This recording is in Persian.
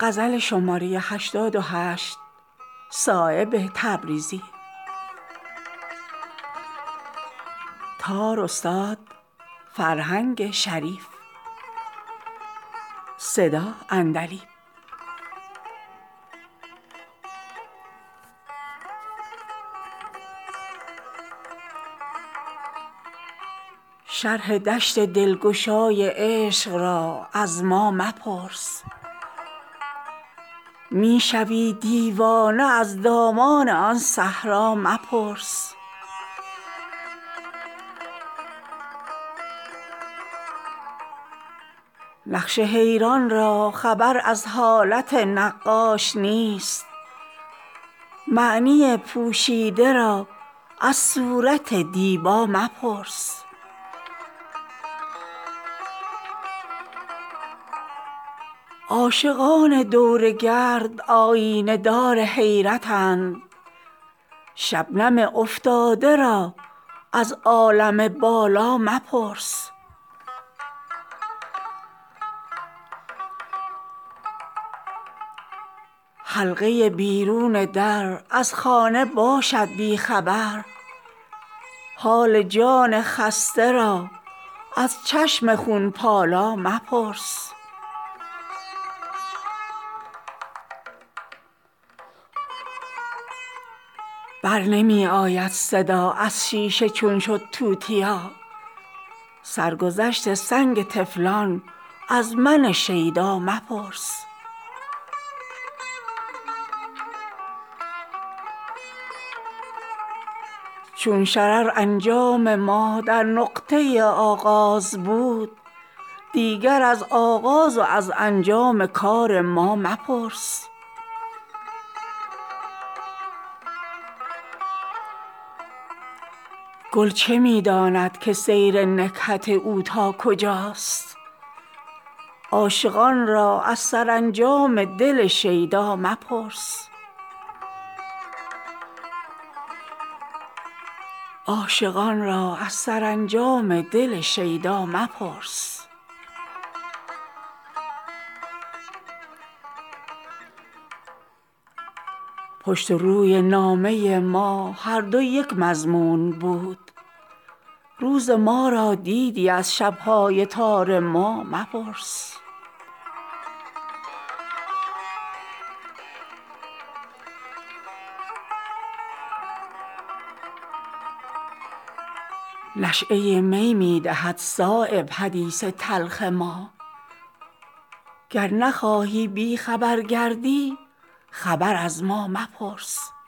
شرح دشت دلگشای عشق را از ما مپرس، می شوی دیوانه از دامان آن صحرا مپرس. نقش حیران را خبر از حالت نقاش نیست، معنی پوشیده را از صورت دیبا مپرس. عاشقان دور گرد آیینه دار حیرتند، شبنم افتاده را از عالم بالا مپرس. حلقه بیرون در از خانه باشد بی خبر، حال جان خسته را از چشم خون پالا مپرس. برنمی آید صدا از شیشه چون شد توتیا، سرگذشت سنگ طفلان از من شیدا مپرس. چون شرر انجام ما در نقطه آغاز بود، دیگر از آغاز و از انجام کار ما مپرس. گل چه می داند که سیر نکهت او تا کجاست، عاشقان را از سرانجام دل شیدا مپرس. عاشقان را از سرانجام دل شیدا مپرس. پشت و روی نامه ما هر دو یک مضمون بود، روز ما را دیدی از شبهای تار ما مپرس. نشأه می می دهد صایب حدیث تلخ ما، گر نخواهی بی خبر گردی خبر از ما مپرس.